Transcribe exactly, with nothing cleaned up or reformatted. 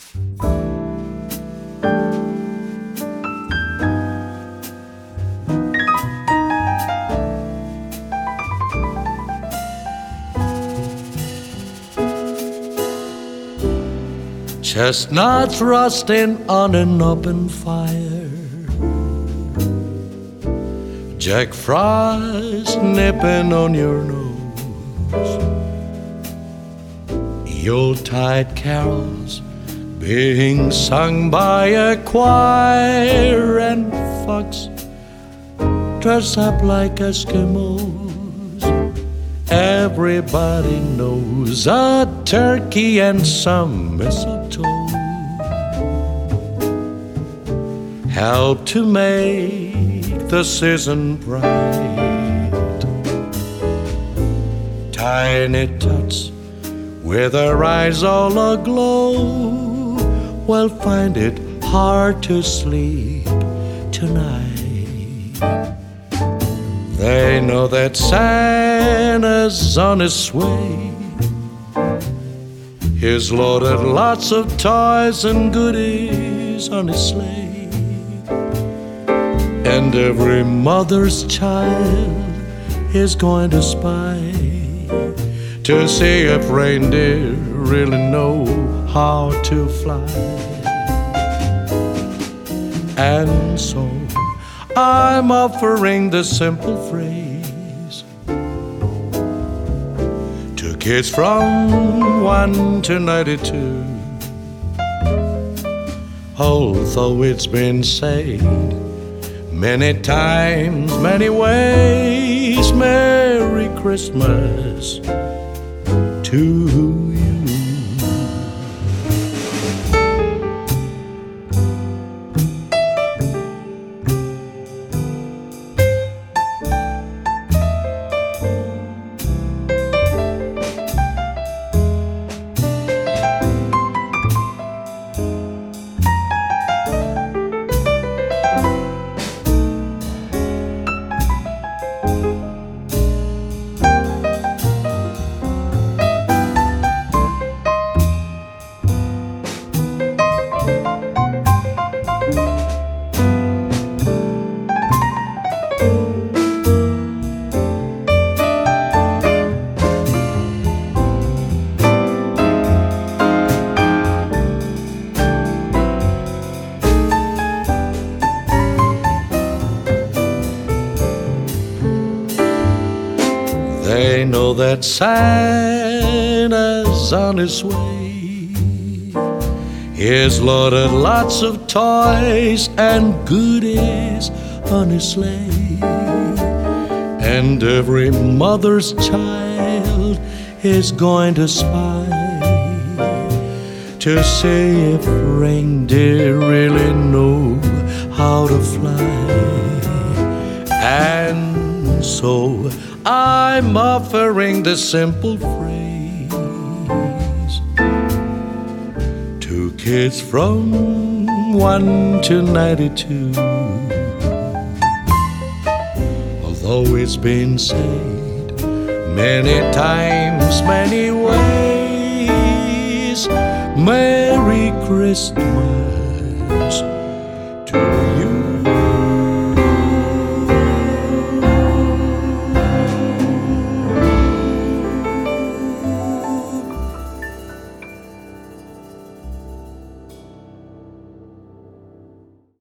Chestnuts roasting on an open fire, Jack Frost nipping on your nose, Yuletide carols being sung by a choir, and folks dressed up like Eskimos. Everybody knows a turkey and some mistletoe help to make the season bright. Tiny tots with their eyes all aglow will find it hard to sleep tonight. They know that Santa's on his way. He's loaded lots of toys and goodies on his sleigh, and every mother's child is going to spy to see if reindeer really know how to fly. And so I'm offering the simple phrase to kids from one to ninety-two. Although it's been said many times, many ways, Merry Christmas to you. They know that Santa's on his way. He's loaded lots of toys and goodies on his sleigh, and every mother's child is going to spy to see if reindeer really know how to fly. And so I'm offering the simple phrase to kids from one to ninety-two. Although it's been said many times, many ways, Merry Christmas